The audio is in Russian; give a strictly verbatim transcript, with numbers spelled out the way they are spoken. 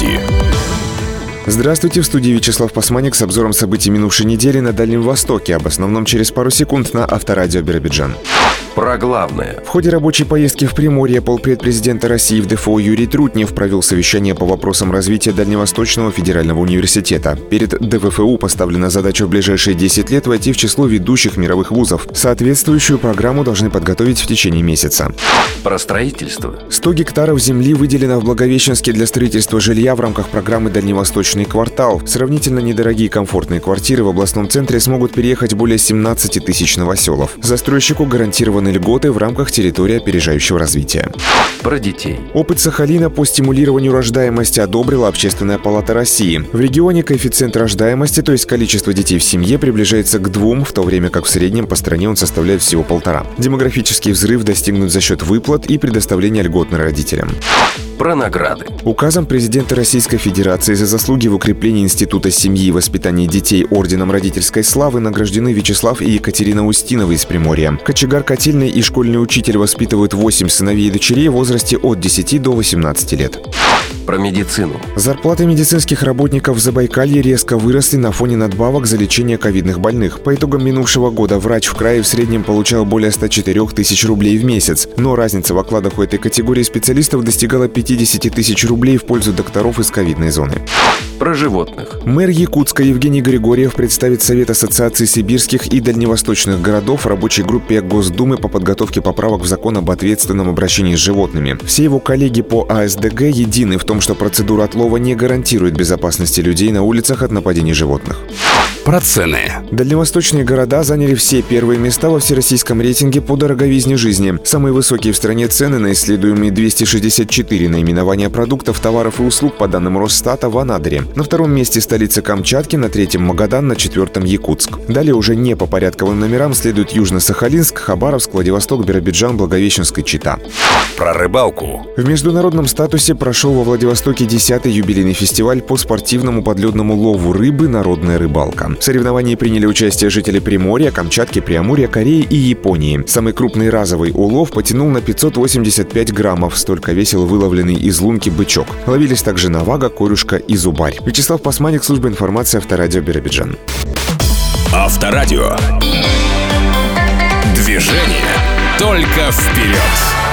Новости. Здравствуйте, в студии Вячеслав Пасманик с обзором событий минувшей недели на Дальнем Востоке, об основном через пару секунд на Авторадио Биробиджан. Про главное. В ходе рабочей поездки в Приморье полпред президента России в ДФО Юрий Трутнев провел совещание по вопросам развития Дальневосточного федерального университета. Перед ДФФУ поставлена задача в ближайшие десять лет войти в число ведущих мировых вузов. Соответствующую программу должны подготовить в течение месяца. Про строительство. сто гектаров земли выделено в Благовещенске для строительства жилья в рамках программы «Дальневосточный квартал». В сравнительно недорогие комфортные квартиры в областном центре смогут переехать более семнадцати тысяч новоселов. Застройщику гарантированы льготы в рамках территории опережающего развития. Про детей. Опыт Сахалина по стимулированию рождаемости одобрила Общественная палата России. В регионе коэффициент рождаемости, то есть количество детей в семье, приближается к двум, в то время как в среднем по стране он составляет всего полтора. Демографический взрыв достигнут за счет выплат и предоставления льгот родителям. Про награды. Указом президента Российской Федерации за заслуги в укреплении Института семьи и воспитания детей орденом родительской славы награждены Вячеслав и Екатерина Устиновы из Приморья. Кочегар котельный и школьный учитель воспитывают восемь сыновей и дочерей в возрасте от десяти до восемнадцати лет. Про медицину. Зарплаты медицинских работников в Забайкалье резко выросли на фоне надбавок за лечение ковидных больных. По итогам минувшего года врач в крае в среднем получал более ста четырёх тысяч рублей в месяц. Но разница в окладах у этой категории специалистов достигала пятидесяти тысяч рублей в пользу докторов из ковидной зоны. Про животных. Мэр Якутска Евгений Григорьев представит Совет Ассоциации сибирских и дальневосточных городов рабочей группе Госдумы по подготовке поправок в закон об ответственном обращении с животными. Все его коллеги по АСДГ едины в том, что процедура отлова не гарантирует безопасности людей на улицах от нападений животных. Про цены. Дальневосточные города заняли все первые места во всероссийском рейтинге по дороговизне жизни. Самые высокие в стране цены на исследуемые двести шестьдесят четыре наименования продуктов, товаров и услуг по данным Росстата в Анадыре. На втором месте столица Камчатки, на третьем Магадан, на четвертом Якутск. Далее уже не по порядковым номерам следуют Южно-Сахалинск, Хабаровск, Владивосток, Биробиджан, Благовещенск и Чита. Про рыбалку. В международном статусе прошел во Владивостоке десятый юбилейный фестиваль по спортивному подледному лову рыбы «Народная рыбалка». В соревновании приняли участие жители Приморья, Камчатки, Преамурья, Кореи и Японии. Самый крупный разовый улов потянул на пятьсот восемьдесят пять граммов, столько весил выловленный из лунки бычок. Ловились также навага, корюшка и зубарь. Вячеслав Пасманик, служба информации Авторадио Биробиджан. Авторадио. Движение только вперед.